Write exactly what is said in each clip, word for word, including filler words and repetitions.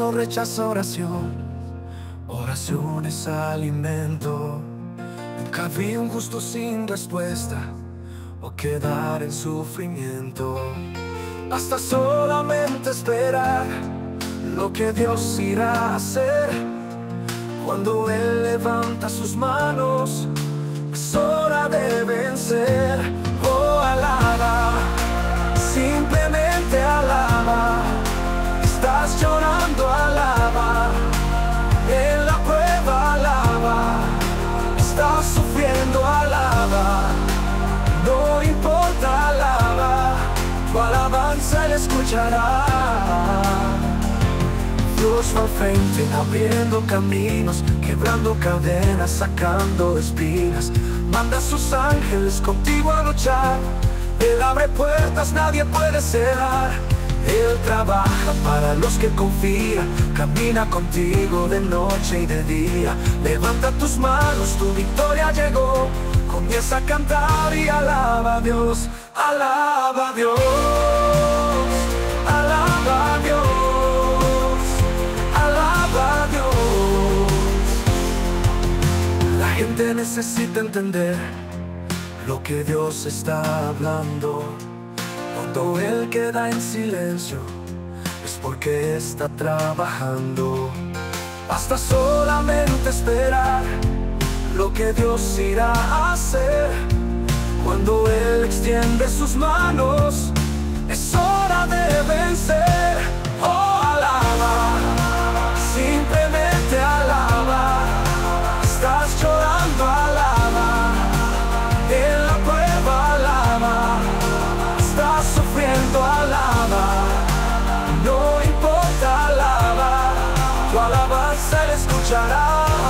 mundo rechaza oración. Oración es alimento. Nunca vi un justo sin respuesta o quedar en sufrimiento. Basta solamente esperar lo que Dios irá a hacer. Cuando Él levanta sus manos, es hora de vencer. Oh, alaba, simplemente alaba. Estás llorando, alaba. En la prueba, alaba. Estás sufriendo, alaba. No importa, alaba. Tu alabanza Él escuchará. Dios va al frente, abriendo caminos, quebrando cadenas, sacando espinas. Manda a sus ángeles contigo a luchar. Él abre puertas, nadie puede cerrar. Él trabaja para los que confían. Camina contigo de noche y de día. Levanta tus manos, tu victoria llegó. Comienza a cantar y alaba a Dios. Alaba a Dios. Alaba a Dios. Alaba a Dios. La gente necesita entender lo que Dios está hablando. Cuando Él queda en silencio, es porque está trabajando. Basta solamente esperar lo que Dios irá a hacer. Cuando Él extiende sus manos, es hora de vencer. Oh, alaba, simplemente alaba. Estás llorando, alaba. En la prueba, alaba. Estás sufriendo, alaba. No importa, alaba. Tu alabanza Él escuchará.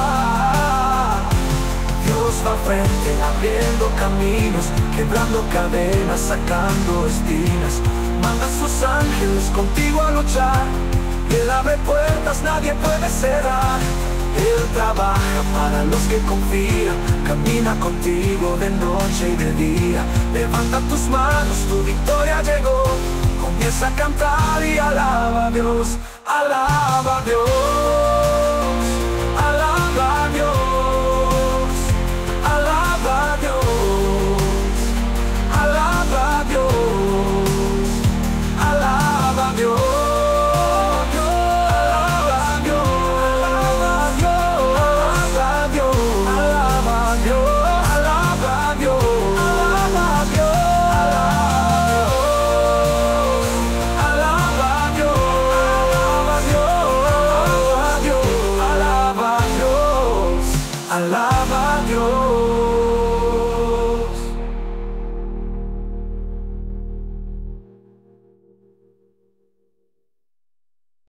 Dios va al frente, abriendo caminos, quebrando cadenas, sacando espinas. Manda a sus ángeles contigo a luchar. Él abre puertas, nadie puede cerrar. Él trabaja para los que confían. Camina contigo de noche y de día. Levanta tus manos, tu victoria llegó. Comienza a cantar y alaba a Dios. Alaba a Dios.